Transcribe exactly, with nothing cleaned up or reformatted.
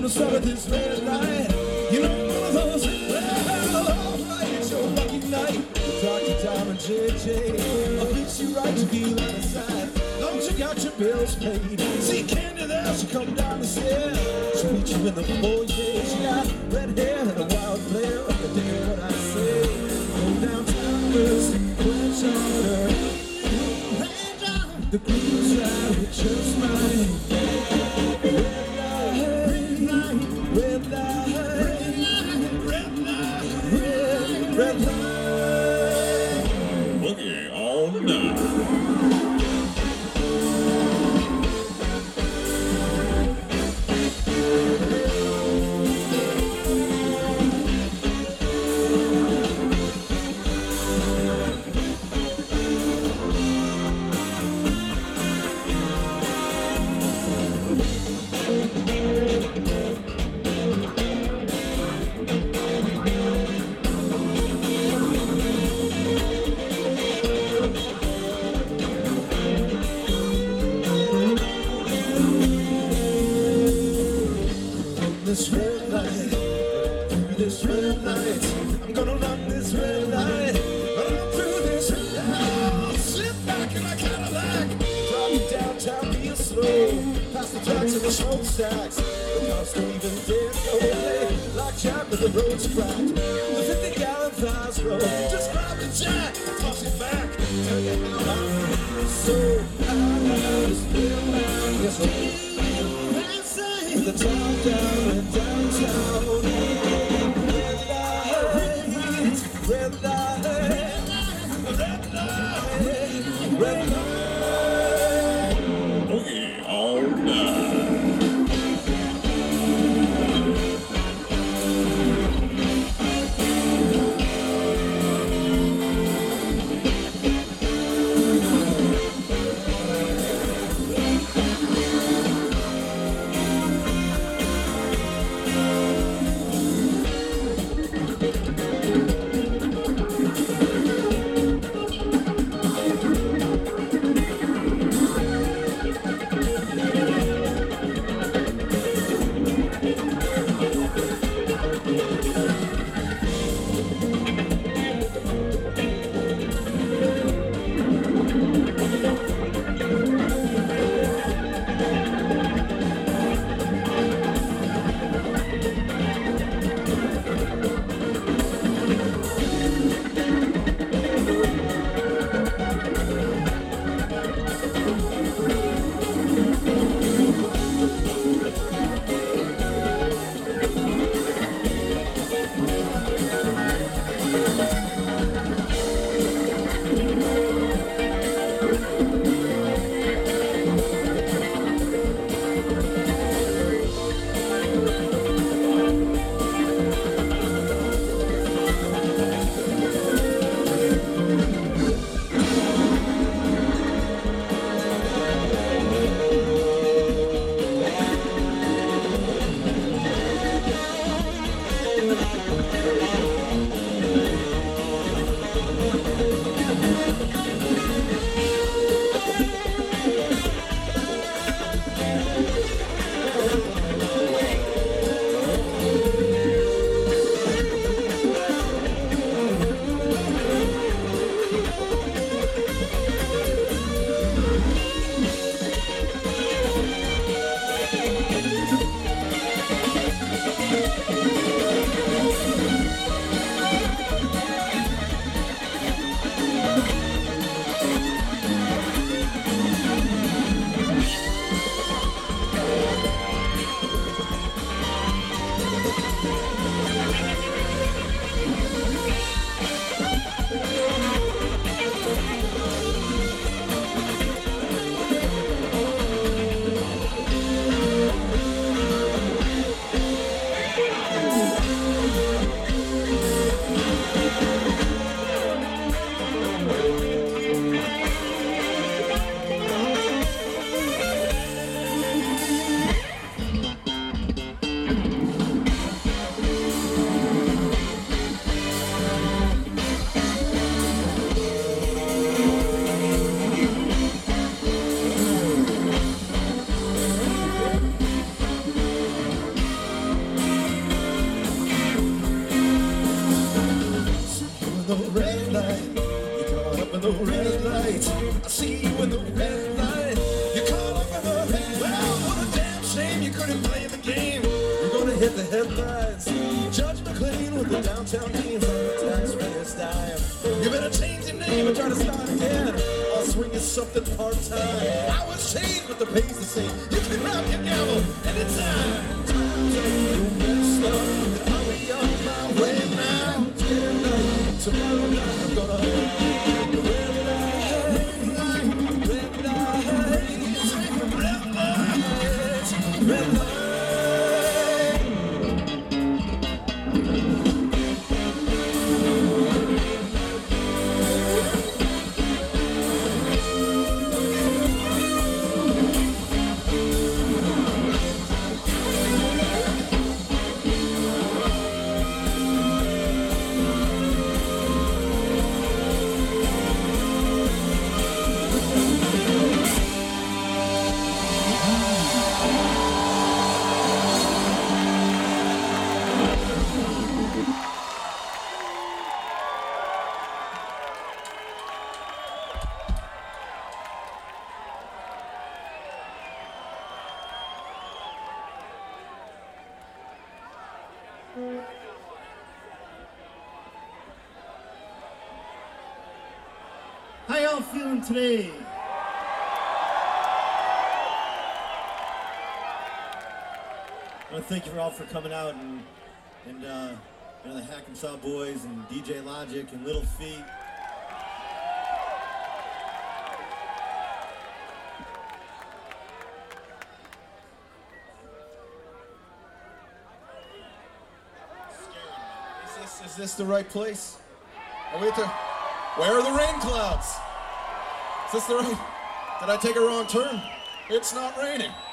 gonna start at this red light. You know one of those, well, all right, it's your lucky night. Doctor Diamond J J, I'll fix you right to feel on the side. Long as you got your bills paid. See Candy there, she come down the stairs. She meet you in the foyer. She got red hair and a wild flare. You dig what I say? Go downtown, first, quench on her. The green's right, it's just mine. Red light, red light, red light, red, red light. Boogie all night. This red light, through this red light, I'm gonna run this red light, run through this red light. Sit back in my Cadillac, driving downtown real slow, past the tracks and the smokestacks. The cops don't even dare go away, like Jack with the roads cracked. The fifty gallon fast road, just grab the jack, toss it back, turn it out. So I just feel like it's real. The top down and downtown. Red light, red light, red light, red light. Boogie all night. the red light. You're caught up in the red light. I see you in the red light. You're caught up in the red light. Well, what a damn shame you couldn't play the game. You're gonna hit the headlines. Judge McLean with the downtown team from the taxpayer's dime. You better change your name and try to start again. I'll swing you something part-time. I was changed, but the pay's the same. You can grab your gavel anytime. You messed up, I'll be on my way now. Tomorrow night I'm gonna red light, red light, red light, red light. How y'all feeling today? I want to thank you all for coming out and, and uh, you know, the Hackensaw Boys and D J Logic and Little Feat. Is this, is this the right place? Are we at the... Where are the rain clouds? Is this the right... Did I take a wrong turn? It's not raining.